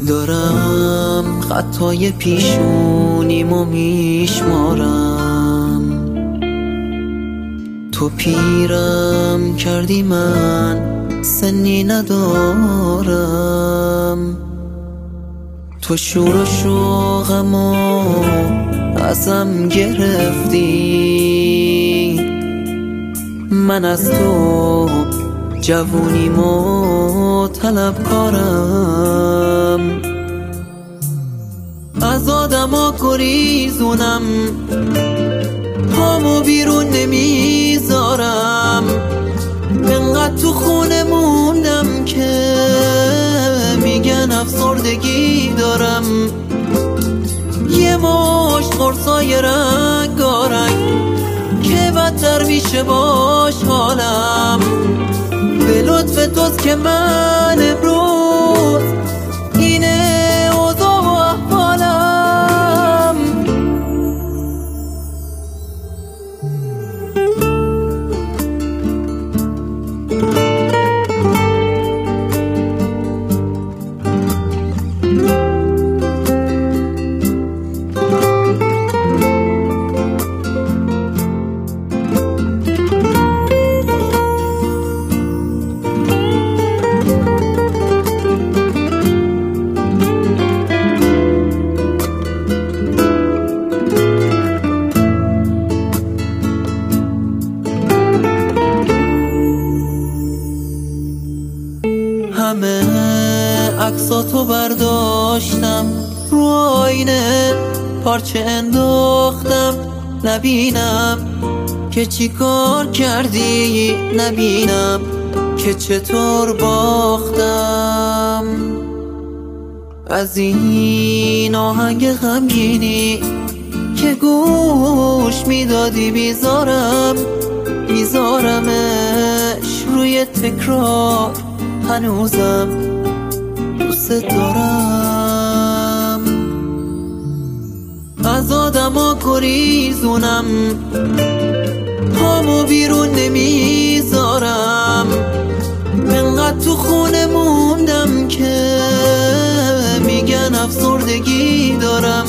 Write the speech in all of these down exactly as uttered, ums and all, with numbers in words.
دارم خطای پیشونیمو میشمارم. تو پیرم کردی من سنی ندارم. تو شور و شوقمو ازم گرفتی، من از تو جوونیمو طلبکارم. از آدما گریزونم، پامو بیرون نمیذارم. انقدر تو خونه موندم که میگن افسردگی دارم. یه مشت قرصای رنگارنگ که بدتر میشه باش حالم. به لطف توست که من امروز اینه اوضاع و احوالم. همه عکساتو برداشتم، رو آینه پارچه انداختم. نبینم که چی کار کردی، نبینم که چطور باختم. از این آهنگ غمگینی که گوش میدادی بیزارم، میذارمش روی تکرار. هنوزم دوست دارم. از آدما گریزونم، پامو بیرون نمیذارم. انقدر تو خونه موندم که میگن افسردگی دارم.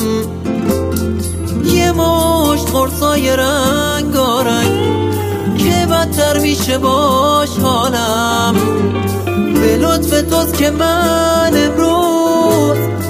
یه مشت قرصای رنگارنگ که بدتر میشه باش حالم. به لطف توست که من امروز